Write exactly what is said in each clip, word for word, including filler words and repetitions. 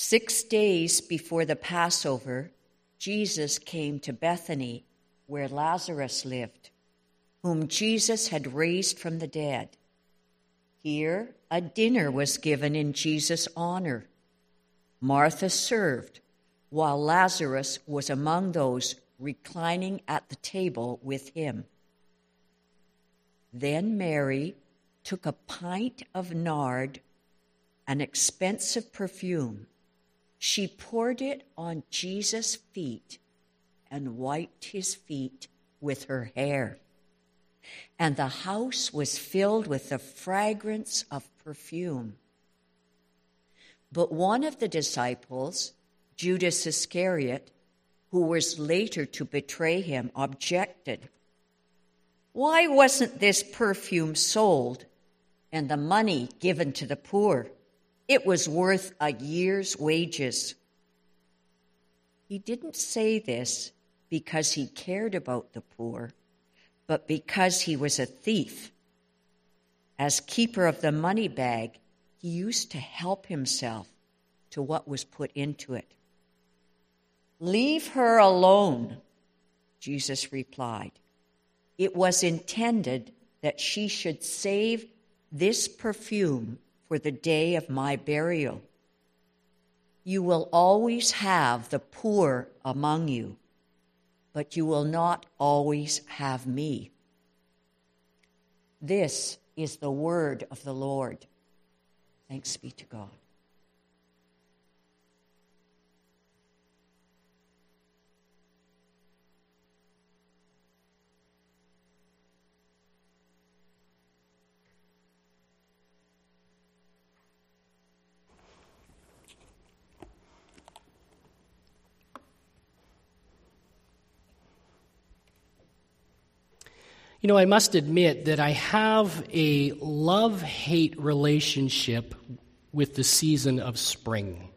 Six days before the Passover, Jesus came to Bethany, where Lazarus lived, whom Jesus had raised from the dead. Here, a dinner was given in Jesus' honor. Martha served, while Lazarus was among those reclining at the table with him. Then Mary took a pint of nard, an expensive perfume. She poured it on Jesus' feet and wiped his feet with her hair. And the house was filled with the fragrance of perfume. But one of the disciples, Judas Iscariot, who was later to betray him, objected. "Why wasn't this perfume sold and the money given to the poor? It was worth a year's wages." He didn't say this because he cared about the poor, but because he was a thief. As keeper of the money bag, he used to help himself to what was put into it. "Leave her alone," Jesus replied. "It was intended that she should save this perfume for the day of my burial. You will always have the poor among you, but you will not always have me." This is the word of the Lord. Thanks be to God. You know, I must admit that I have a love-hate relationship with the season of spring.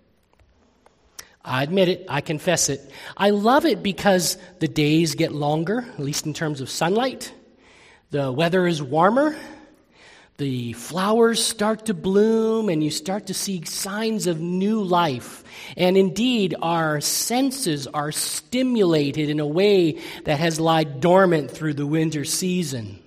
I admit it, I confess it. I love it because the days get longer, at least in terms of sunlight. The weather is warmer. The flowers start to bloom, and you start to see signs of new life. And indeed, our senses are stimulated in a way that has lied dormant through the winter season.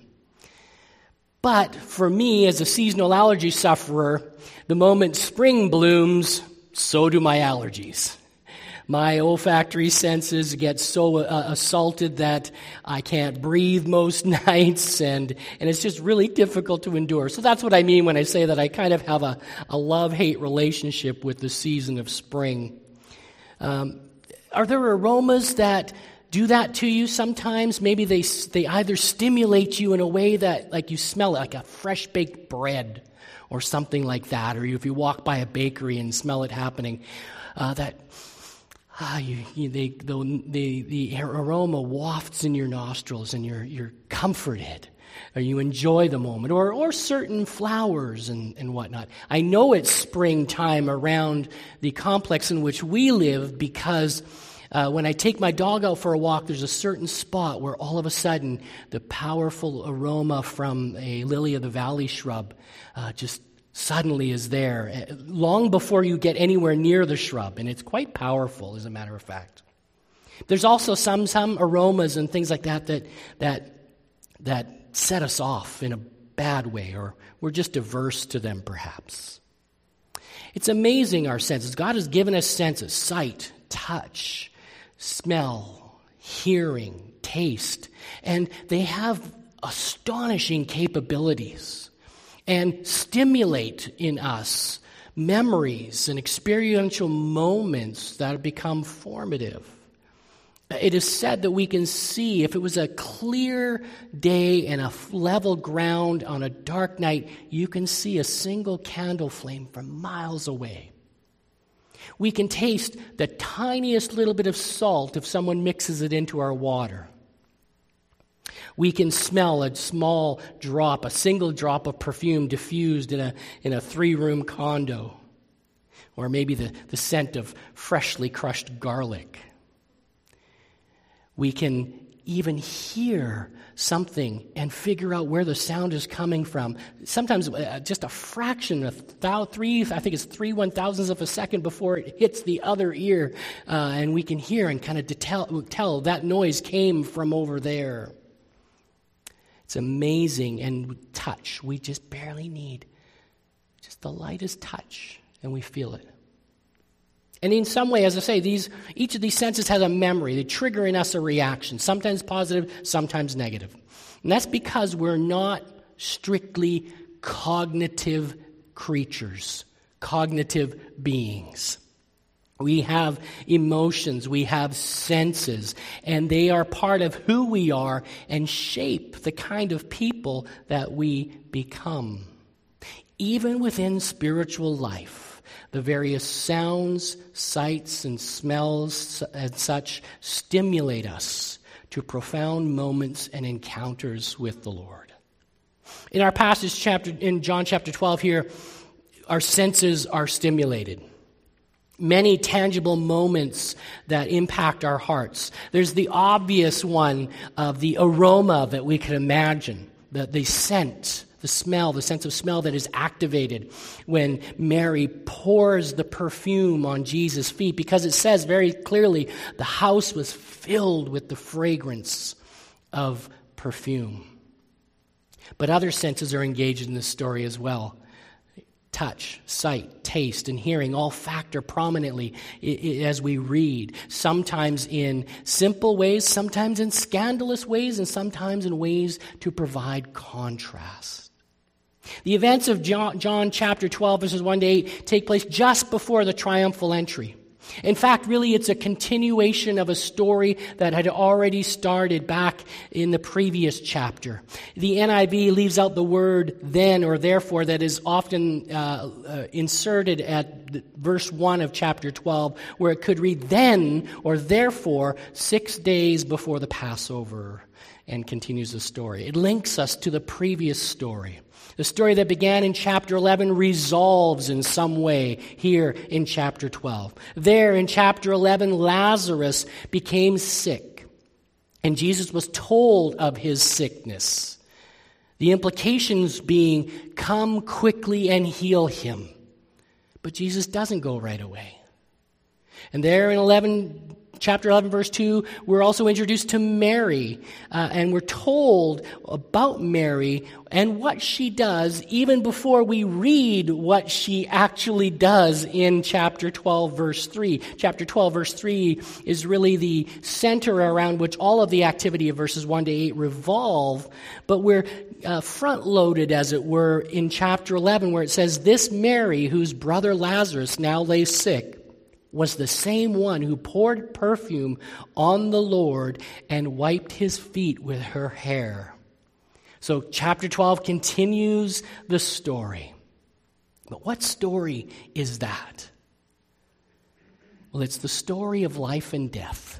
But for me, as a seasonal allergy sufferer, the moment spring blooms, so do my allergies. My olfactory senses get so uh, assaulted that I can't breathe most nights, and, and it's just really difficult to endure. So that's what I mean when I say that I kind of have a, a love-hate relationship with the season of spring. Um, are there aromas that do that to you sometimes? Maybe they they either stimulate you in a way that, like, you smell it, like a fresh-baked bread or something like that, or if you walk by a bakery and smell it happening, uh, that... Ah, you, you, they, the, the, the aroma wafts in your nostrils, and you're you're comforted, or you enjoy the moment, or or certain flowers and, and whatnot. I know it's springtime around the complex in which we live because uh, when I take my dog out for a walk, there's a certain spot where all of a sudden the powerful aroma from a lily of the valley shrub uh, just suddenly is there, long before you get anywhere near the shrub, and it's quite powerful, as a matter of fact. There's also some some aromas and things like that that that that set us off in a bad way, or we're just averse to them, perhaps. It's amazing, our senses. God has given us senses: sight, touch, smell, hearing, taste, and they have astonishing capabilities and stimulate in us memories and experiential moments that have become formative. It is said that we can see, if it was a clear day and a level ground on a dark night, you can see a single candle flame from miles away. We can taste the tiniest little bit of salt if someone mixes it into our water. We can smell a small drop, a single drop of perfume diffused in a in a three-room condo, or maybe the, the scent of freshly crushed garlic. We can even hear something and figure out where the sound is coming from. Sometimes uh, just a fraction of thou, three, I think it's three one thousandths of a second before it hits the other ear, uh, and we can hear and kind of tell, tell that noise came from over there. It's amazing. And touch, we just barely need just the lightest touch, and we feel it. And in some way, as I say, these each of these senses has a memory. They trigger in us a reaction, sometimes positive, sometimes negative. And that's because we're not strictly cognitive creatures, cognitive beings. We have emotions, we have senses, and they are part of who we are and shape the kind of people that we become. Even within spiritual life, the various sounds, sights, and smells and such stimulate us to profound moments and encounters with the Lord. In our passage chapter in John chapter twelve here, our senses are stimulated. Many tangible moments that impact our hearts. There's the obvious one of the aroma that we can imagine, the, the scent, the smell, the sense of smell that is activated when Mary pours the perfume on Jesus' feet, because it says very clearly the house was filled with the fragrance of perfume. But other senses are engaged in this story as well. Touch, sight, taste, and hearing all factor prominently as we read, sometimes in simple ways, sometimes in scandalous ways, and sometimes in ways to provide contrast. The events of John, John chapter twelve, verses one to eight, take place just before the triumphal entry. In fact, really, it's a continuation of a story that had already started back in the previous chapter. The N I V leaves out the word then or therefore that is often uh, uh, inserted at the, verse one of chapter twelve, where it could read then or therefore six days before the Passover, and continues the story. It links us to the previous story. The story that began in chapter eleven resolves in some way here in chapter twelve. There in chapter eleven, Lazarus became sick, and Jesus was told of his sickness. The implications being, come quickly and heal him. But Jesus doesn't go right away. And there in eleven, chapter eleven, verse two, we're also introduced to Mary, uh, and we're told about Mary and what she does even before we read what she actually does in chapter twelve, verse three. Chapter twelve, verse three is really the center around which all of the activity of verses one to eight revolve, but we're uh, front-loaded, as it were, in chapter eleven, where it says, this Mary, whose brother Lazarus now lay sick, was the same one who poured perfume on the Lord and wiped his feet with her hair. So chapter twelve continues the story. But what story is that? Well, it's the story of life and death.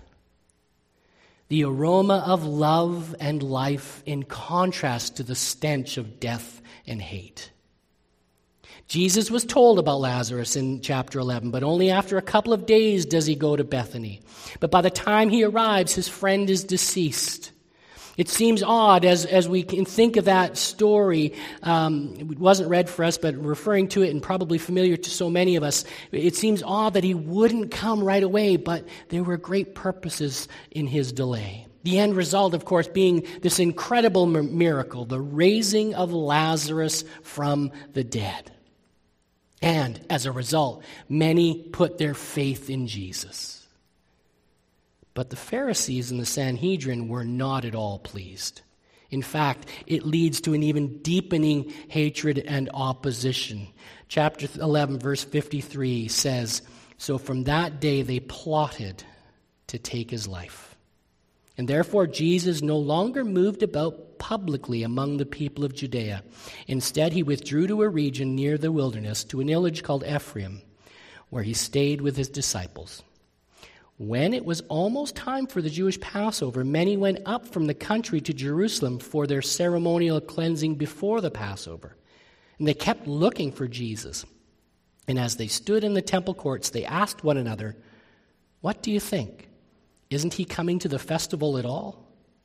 The aroma of love and life in contrast to the stench of death and hate. Jesus was told about Lazarus in chapter eleven, but only after a couple of days does he go to Bethany. But by the time he arrives, his friend is deceased. It seems odd as, as we can think of that story. Um, it wasn't read for us, but referring to it and probably familiar to so many of us, it seems odd that he wouldn't come right away, but there were great purposes in his delay. The end result, of course, being this incredible miracle, the raising of Lazarus from the dead. And as a result, many put their faith in Jesus. But the Pharisees and the Sanhedrin were not at all pleased. In fact, it leads to an even deepening hatred and opposition. Chapter eleven, verse fifty-three says, so from that day they plotted to take his life. And therefore Jesus no longer moved about publicly among the people of Judea. Instead, he withdrew to a region near the wilderness, to an village called Ephraim, where he stayed with his disciples. When it was almost time for the Jewish Passover, many went up from the country to Jerusalem for their ceremonial cleansing before the Passover. And they kept looking for Jesus. And as they stood in the temple courts, they asked one another, what do you think? Isn't he coming to the festival at all?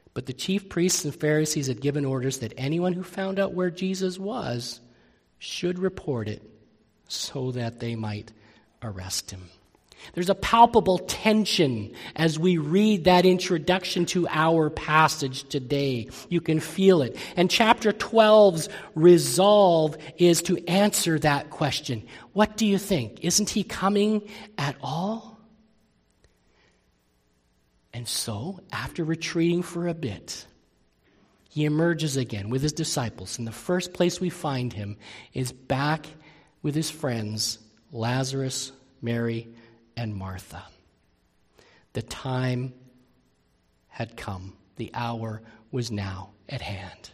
But the chief priests and Pharisees had given orders that anyone who found out where Jesus was should report it so that they might arrest him. There's a palpable tension as we read that introduction to our passage today. You can feel it. And chapter twelve's resolve is to answer that question. What do you think? Isn't he coming at all? And so, after retreating for a bit, he emerges again with his disciples. And the first place we find him is back with his friends, Lazarus, Mary, and Martha. The time had come. The hour was now at hand.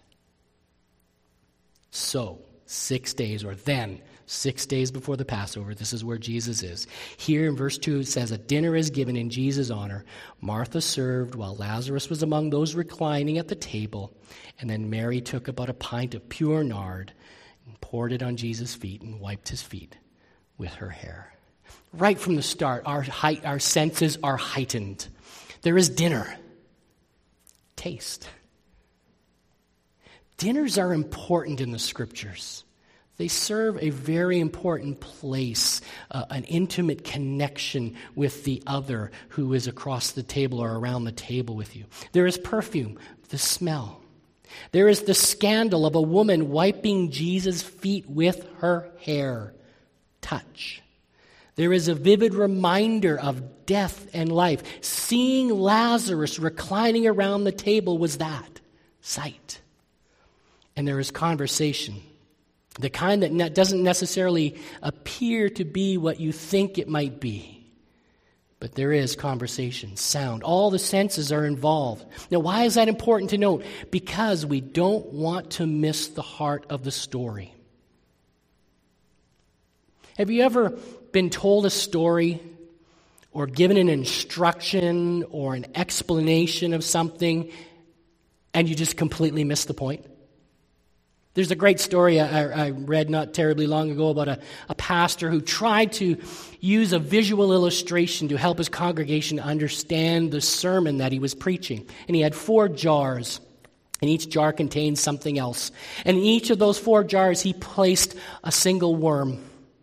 So, six days, or then, six days before the Passover, this is where Jesus is. Here in verse two, it says, a dinner is given in Jesus' honor. Martha served while Lazarus was among those reclining at the table. And then Mary took about a pint of pure nard and poured it on Jesus' feet and wiped his feet with her hair. Right from the start, our height, our senses are heightened. There is dinner. Taste. Dinners are important in the Scriptures. They serve a very important place, uh, an intimate connection with the other who is across the table or around the table with you. There is perfume, the smell. There is the scandal of a woman wiping Jesus' feet with her hair, touch. There is a vivid reminder of death and life. Seeing Lazarus reclining around the table was that sight. And there is conversation, the kind that ne- doesn't necessarily appear to be what you think it might be. But there is conversation, sound. All the senses are involved. Now, why is that important to note? Because we don't want to miss the heart of the story. Have you ever been told a story or given an instruction or an explanation of something and you just completely missed the point? There's a great story I, I read not terribly long ago about a, a pastor who tried to use a visual illustration to help his congregation understand the sermon that he was preaching. And he had four jars, and each jar contained something else. And in each of those four jars, he placed a single worm.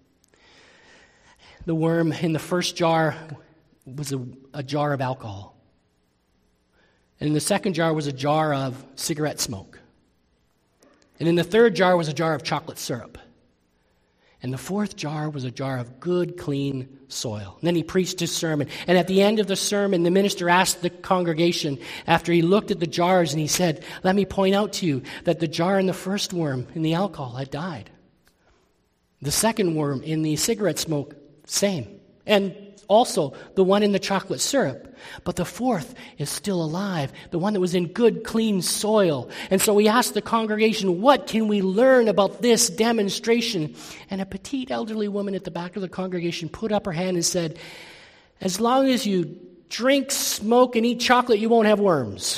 The worm in the first jar was a, a jar of alcohol. And in the second jar was a jar of cigarette smoke. And in the third jar was a jar of chocolate syrup. And the fourth jar was a jar of good, clean soil. And then he preached his sermon. And at the end of the sermon, the minister asked the congregation, after he looked at the jars, and he said, let me point out to you that the jar in the first worm, in the alcohol, had died. The second worm in the cigarette smoke, same. And also the one in the chocolate syrup. But the fourth is still alive, the one that was in good, clean soil. And so we asked the congregation, what can we learn about this demonstration? And a petite elderly woman at the back of the congregation put up her hand and said, as long as you drink, smoke, and eat chocolate, you won't have worms.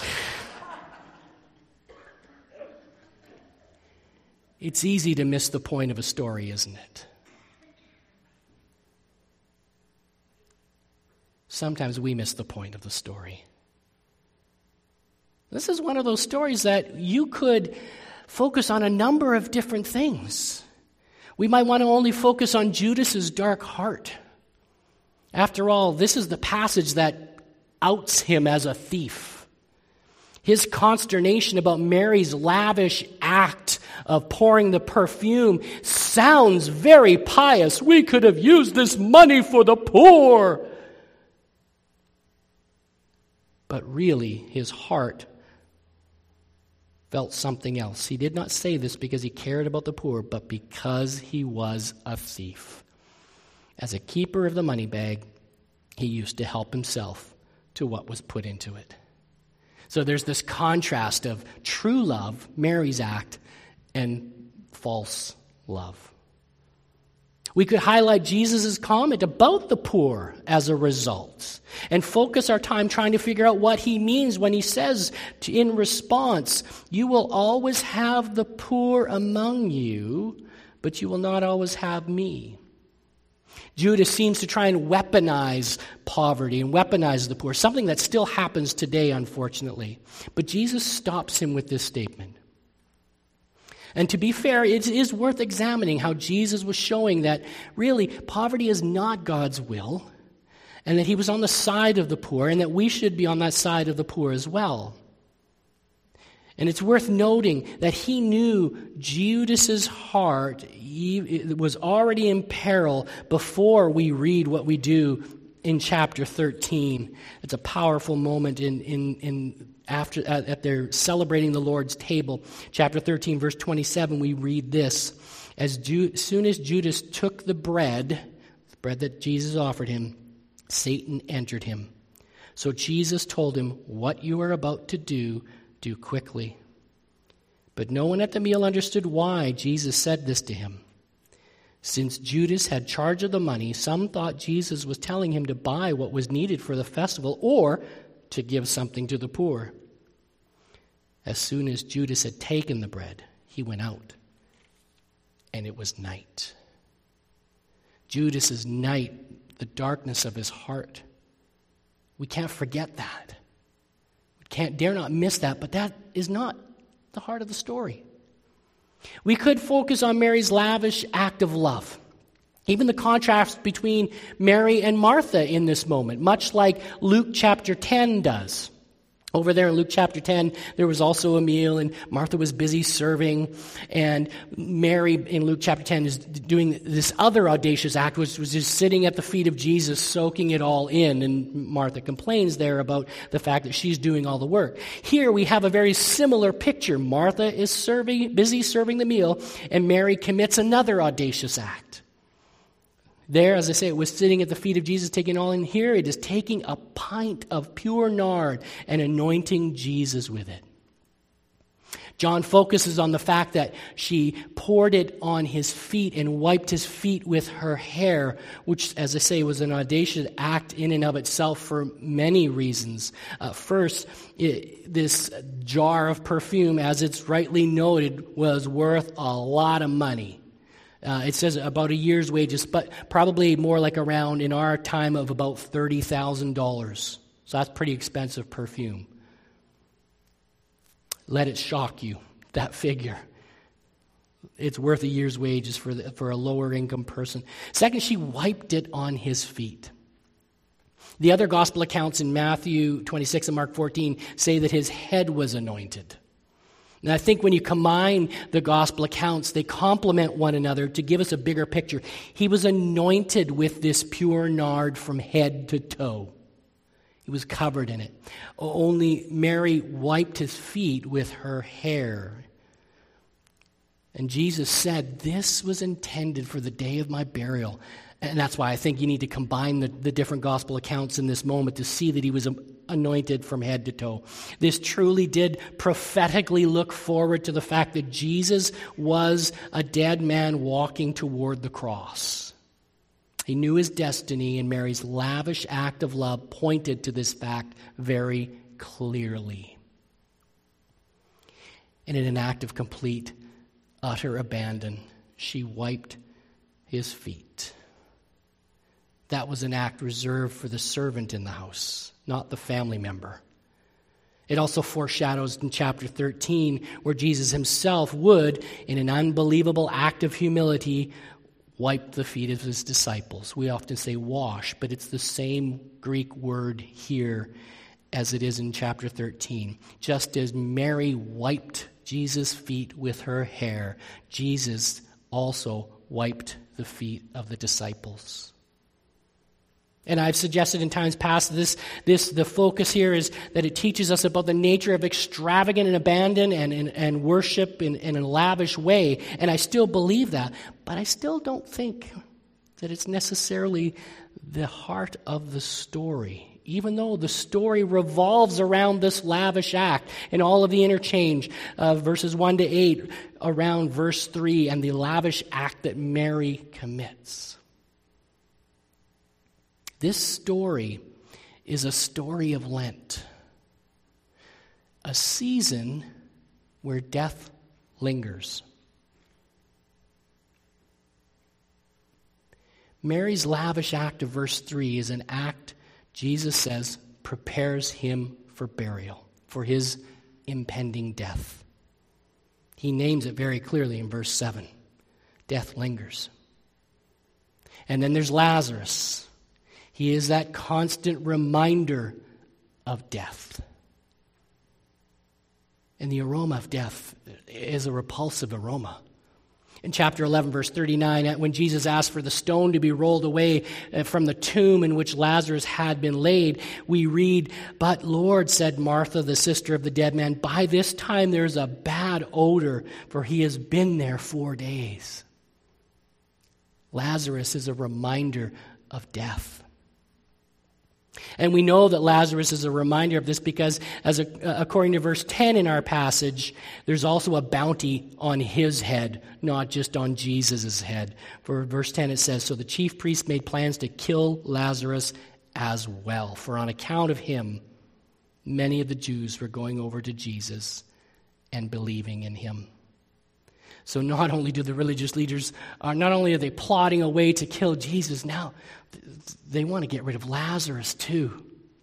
It's easy to miss the point of a story, isn't it? Sometimes we miss the point of the story. This is one of those stories that you could focus on a number of different things. We might want to only focus on Judas's dark heart. After all, this is the passage that outs him as a thief. His consternation about Mary's lavish act of pouring the perfume sounds very pious. We could have used this money for the poor. But really, his heart felt something else. He did not say this because he cared about the poor, but because he was a thief. As a keeper of the money bag, he used to help himself to what was put into it. So there's this contrast of true love, Mary's act, and false love. We could highlight Jesus' comment about the poor as a result and focus our time trying to figure out what he means when he says to, in response, you will always have the poor among you, but you will not always have me. Judas seems to try and weaponize poverty and weaponize the poor, something that still happens today, unfortunately. But Jesus stops him with this statement. And to be fair, it is worth examining how Jesus was showing that really poverty is not God's will, and that he was on the side of the poor, and that we should be on that side of the poor as well. And it's worth noting that he knew Judas's heart was already in peril before we read what we do in chapter thirteen. It's a powerful moment in in in after at, at their celebrating the Lord's table. Chapter thirteen, verse twenty-seven, we read this: As Ju- soon as Judas took the bread, the bread that Jesus offered him, Satan entered him. So Jesus told him, "What you are about to do, do quickly." But no one at the meal understood why Jesus said this to him. Since Judas had charge of the money, some thought Jesus was telling him to buy what was needed for the festival or to give something to the poor. As soon as Judas had taken the bread, he went out, and it was night. Judas's night, the darkness of his heart. We can't forget that. We can't dare not miss that, but that is not the heart of the story. We could focus on Mary's lavish act of love. Even the contrast between Mary and Martha in this moment, much like Luke chapter ten does. Over there in Luke chapter ten, there was also a meal, and Martha was busy serving, and Mary in Luke chapter ten is doing this other audacious act, which was just sitting at the feet of Jesus, soaking it all in, and Martha complains there about the fact that she's doing all the work. Here we have a very similar picture. Martha is serving, busy serving the meal, and Mary commits another audacious act. There, as I say, it was sitting at the feet of Jesus, taking all in. Here it is taking a pint of pure nard and anointing Jesus with it. John focuses on the fact that she poured it on his feet and wiped his feet with her hair, which, as I say, was an audacious act in and of itself for many reasons. Uh, first, it, this jar of perfume, as it's rightly noted, was worth a lot of money. Uh, it says about a year's wages, but probably more like around, in our time, of about thirty thousand dollars. So that's pretty expensive perfume. Let it shock you, that figure. It's worth a year's wages for, the, for a lower income person. Second, she wiped it on his feet. The other gospel accounts in Matthew twenty-six and Mark fourteen say that his head was anointed. And I think when you combine the gospel accounts, they complement one another to give us a bigger picture. He was anointed with this pure nard from head to toe. He was covered in it. Only Mary wiped his feet with her hair. And Jesus said, "This was intended for the day of my burial." And that's why I think you need to combine the, the different gospel accounts in this moment to see that he was anointed from head to toe. This truly did prophetically look forward to the fact that Jesus was a dead man walking toward the cross. He knew his destiny, and Mary's lavish act of love pointed to this fact very clearly. And in an act of complete, utter abandon, she wiped his feet. That was an act reserved for the servant in the house, not the family member. It also foreshadows in chapter thirteen where Jesus himself would, in an unbelievable act of humility, wipe the feet of his disciples. We often say wash, but it's the same Greek word here as it is in chapter thirteen. Just as Mary wiped Jesus' feet with her hair, Jesus also wiped the feet of the disciples. And I've suggested in times past this, this the focus here is that it teaches us about the nature of extravagant and abandon and, and, and worship in, in a lavish way. And I still believe that. But I still don't think that it's necessarily the heart of the story. Even though the story revolves around this lavish act and all of the interchange of verses one to eight around verse three and the lavish act that Mary commits. This story is a story of Lent, a season where death lingers. Mary's lavish act of verse three is an act, Jesus says, prepares him for burial, for his impending death. He names it very clearly in verse seven. Death lingers. And then there's Lazarus. He is that constant reminder of death. And the aroma of death is a repulsive aroma. In chapter eleven, verse thirty-nine, when Jesus asked for the stone to be rolled away from the tomb in which Lazarus had been laid, we read, "But Lord," said Martha, the sister of the dead man, "by this time there's a bad odor, for he has been there four days." Lazarus is a reminder of death. And we know that Lazarus is a reminder of this because, as a, according to verse ten in our passage, there's also a bounty on his head, not just on Jesus' head. For verse ten it says, "So the chief priests made plans to kill Lazarus as well, for on account of him, many of the Jews were going over to Jesus and believing in him." So not only do the religious leaders, uh, not only are they plotting a way to kill Jesus, now they want to get rid of Lazarus too.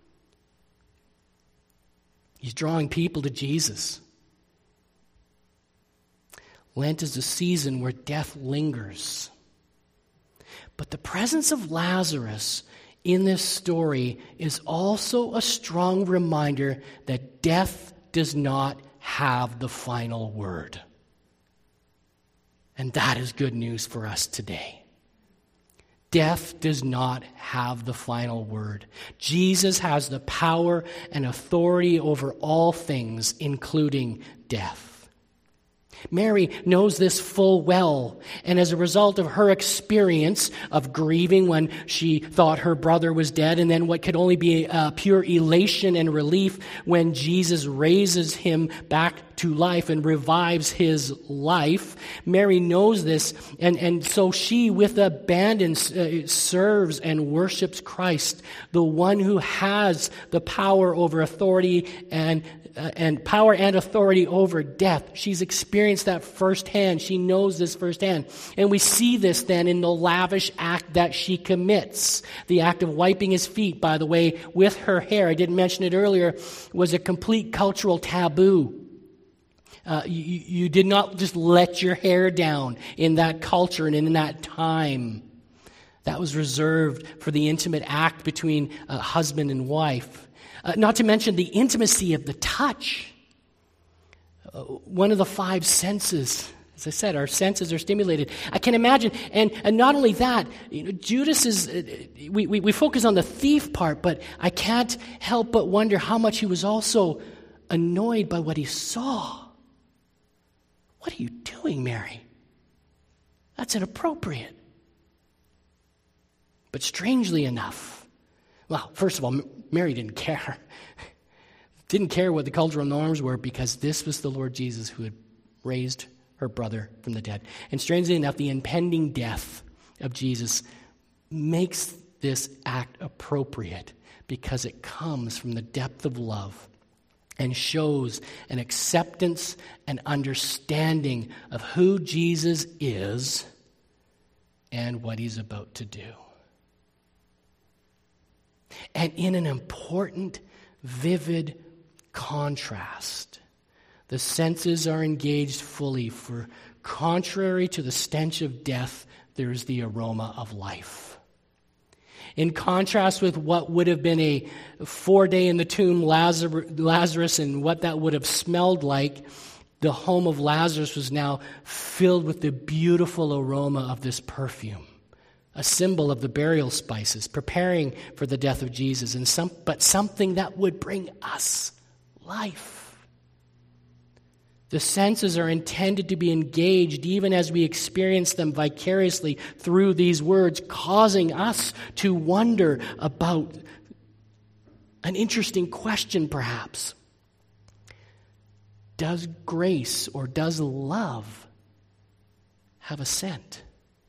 He's drawing people to Jesus. Lent is a season where death lingers. But the presence of Lazarus in this story is also a strong reminder that death does not have the final word. And that is good news for us today. Death does not have the final word. Jesus has the power and authority over all things, including death. Mary knows this full well, and as a result of her experience of grieving when she thought her brother was dead, and then what could only be uh, pure elation and relief when Jesus raises him back to life and revives his life, Mary knows this, and, and so she, with abandon, uh, serves and worships Christ, the one who has the power over authority and Uh, and power and authority over death. She's experienced that firsthand. She knows this firsthand. And we see this then in the lavish act that she commits. The act of wiping his feet, by the way, with her hair, I didn't mention it earlier, was a complete cultural taboo. Uh, you, you did not just let your hair down in that culture and in that time. That was reserved for the intimate act between uh, husband and wife. Uh, not to mention the intimacy of the touch. Uh, one of the five senses. As I said, our senses are stimulated. I can imagine, and, and not only that, you know, Judas is, uh, we, we, we focus on the thief part, but I can't help but wonder how much he was also annoyed by what he saw. What are you doing, Mary? That's inappropriate. But strangely enough, well, first of all, Mary didn't care. Didn't care what the cultural norms were because this was the Lord Jesus who had raised her brother from the dead. And strangely enough, the impending death of Jesus makes this act appropriate because it comes from the depth of love and shows an acceptance and understanding of who Jesus is and what he's about to do. And in an important, vivid contrast, the senses are engaged fully, for contrary to the stench of death, there is the aroma of life. In contrast with what would have been a four-day in the tomb Lazarus and what that would have smelled like, the home of Lazarus was now filled with the beautiful aroma of this perfume. A symbol of the burial spices, preparing for the death of Jesus, and some, but something that would bring us life. The senses are intended to be engaged even as we experience them vicariously through these words, causing us to wonder about an interesting question, perhaps. Does grace or does love have a scent?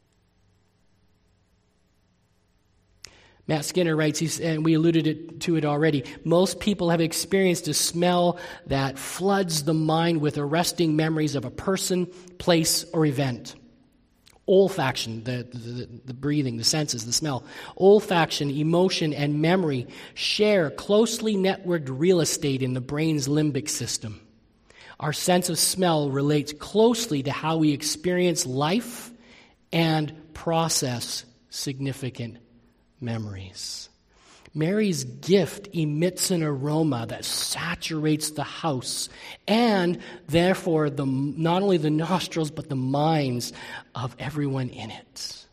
Matt Skinner writes, he's, and we alluded it, to it already, most people have experienced a smell that floods the mind with arresting memories of a person, place, or event. Olfaction, the, the, the breathing, the senses, the smell. Olfaction, emotion, and memory share closely networked real estate in the brain's limbic system. Our sense of smell relates closely to how we experience life and process significant memories. Mary's gift emits an aroma that saturates the house and therefore the, not only the nostrils but the minds of everyone in it.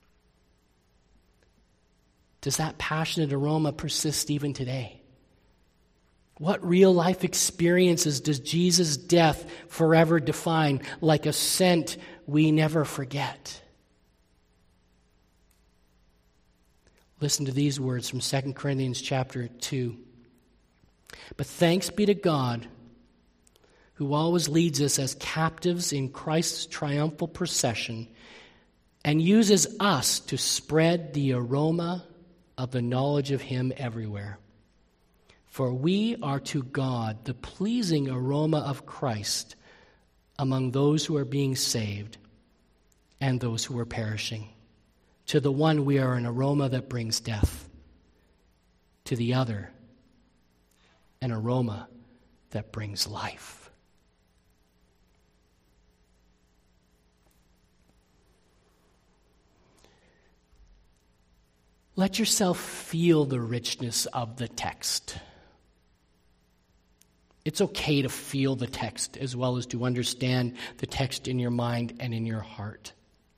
Does that passionate aroma persist even today? What real life experiences does Jesus' death forever define like a scent we never forget? Listen to these words from Second Corinthians chapter two. But thanks be to God, who always leads us as captives in Christ's triumphal procession and uses us to spread the aroma of the knowledge of Him everywhere. For we are to God the pleasing aroma of Christ among those who are being saved and those who are perishing. To the one we are an aroma that brings death. To the other, an aroma that brings life. Let yourself feel the richness of the text. It's okay to feel the text as well as to understand the text in your mind and in your heart.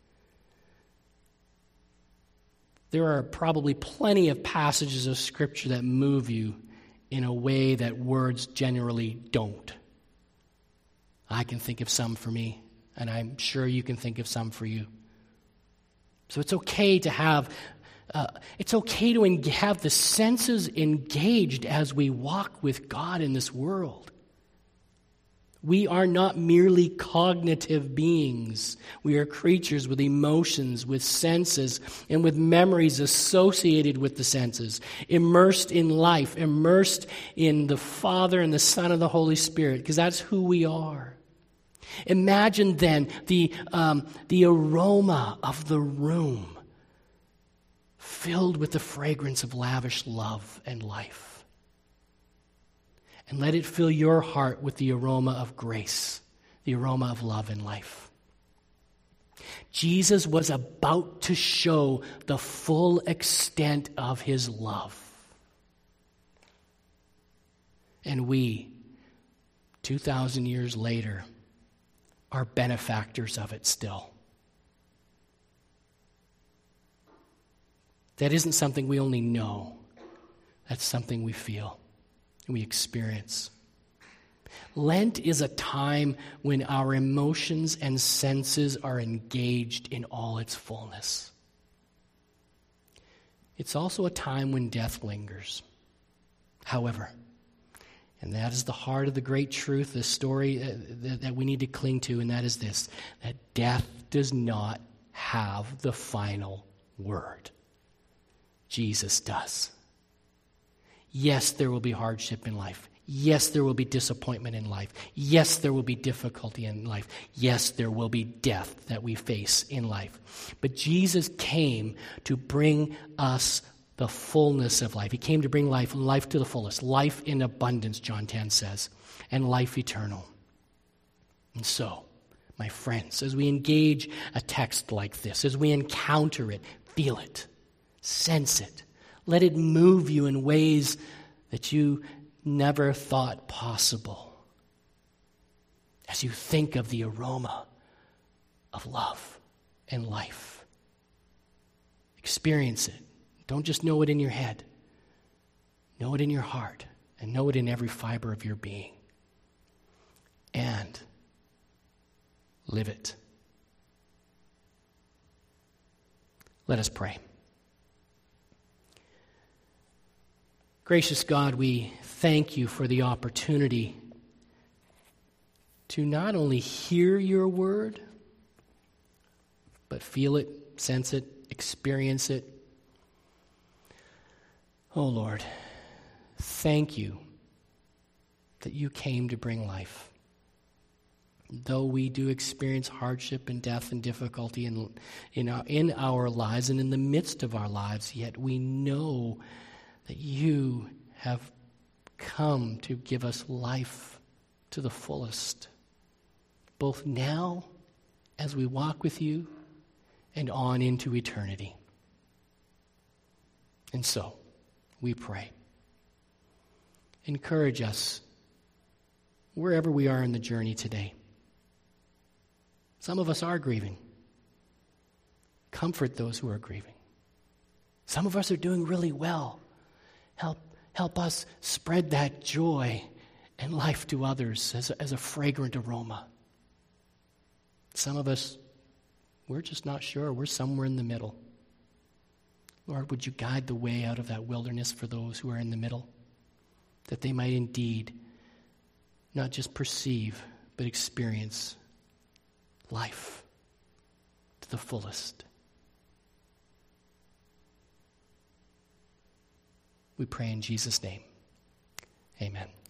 There are probably plenty of passages of Scripture that move you in a way that words generally don't. I can think of some for me, and I'm sure you can think of some for you. So it's okay to have, uh, it's okay to en- have the senses engaged as we walk with God in this world. We are not merely cognitive beings. We are creatures with emotions, with senses, and with memories associated with the senses, immersed in life, immersed in the Father and the Son and the Holy Spirit, because that's who we are. Imagine then the, um, the aroma of the room filled with the fragrance of lavish love and life. And let it fill your heart with the aroma of grace, the aroma of love and life. Jesus was about to show the full extent of His love. And we, two thousand years later, are benefactors of it still. That isn't something we only know. That's something we feel. We experience. Lent is a time when our emotions and senses are engaged in all its fullness. It's also a time when death lingers. However, and that is the heart of the great truth, the story that, that we need to cling to, and that is this, that death does not have the final word. Jesus does. Yes, there will be hardship in life. Yes, there will be disappointment in life. Yes, there will be difficulty in life. Yes, there will be death that we face in life. But Jesus came to bring us the fullness of life. He came to bring life, life to the fullest, life in abundance, John ten says, and life eternal. And so, my friends, as we engage a text like this, as we encounter it, feel it, sense it. Let it move you in ways that you never thought possible. As you think of the aroma of love and life. Experience it. Don't just know it in your head. Know it in your heart and know it in every fiber of your being. And live it. Let us pray. Gracious God, we thank you for the opportunity to not only hear your word, but feel it, sense it, experience it. Oh Lord, thank you that you came to bring life. though we do experience hardship and death and difficulty in, in, our, in our lives and in the midst of our lives, yet we know that you have come to give us life to the fullest, both now as we walk with you and on into eternity. And so, we pray. Encourage us wherever we are in the journey today. Some of us are grieving. Comfort those who are grieving. Some of us are doing really well. Help, help us spread that joy and life to others as a, as a fragrant aroma. Some of us, we're just not sure. We're somewhere in the middle. Lord, would you guide the way out of that wilderness for those who are in the middle, that they might indeed not just perceive, but experience life to the fullest. We pray in Jesus' name. Amen.